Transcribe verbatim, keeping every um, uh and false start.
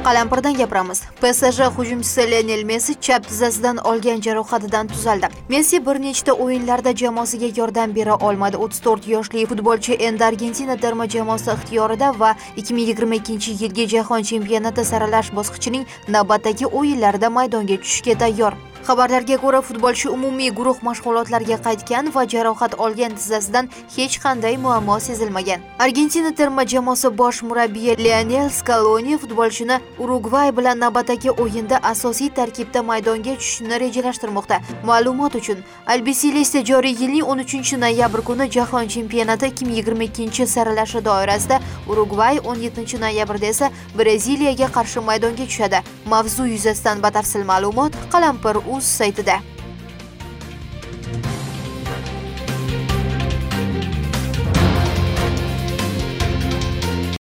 Qalampirdan gapiramiz. P S J hujumchisi Lionel Messi chap tizzasidan olgan jarohatidan tuzaldi. Messi bir nechta o'yinlarda jamoasiga yordam bera olmadi. o'ttiz to'rt yoshli futbolchi endi Argentina terma jamoasi ixtiyorida va ikki ming yigirma ikkinchi yilgi Jahon chempionati saralash bosqichining navbatdagi o'yinlarida maydonga tushishga tayyor. Xabarlarga ko'ra, futbolchi umumiy guruh mashg'ulotlariga qaytgan va jarohat olgan tizzasidan hech qanday muammo sezilmagan. Argentina terma jamoasi bosh murabbiyi Lionel Scaloni futbolchini Urugvay bilan navbatdagi o'yinda asosiy tarkibda maydonga tushishni rejalashtirmoqda. Ma'lumot uchun, Albiceleste joriy yilning o'n uchinchi noyabr kuni Jahon chempionati ikki ming yigirma ikkinchi saralashi doirasida Urugvay, o'n yettinchi noyabrda esa Braziliyaga qarshi maydonga tushadi. Mavzu yuzasidan batafsil ma'lumot Qalampir.uz saytida.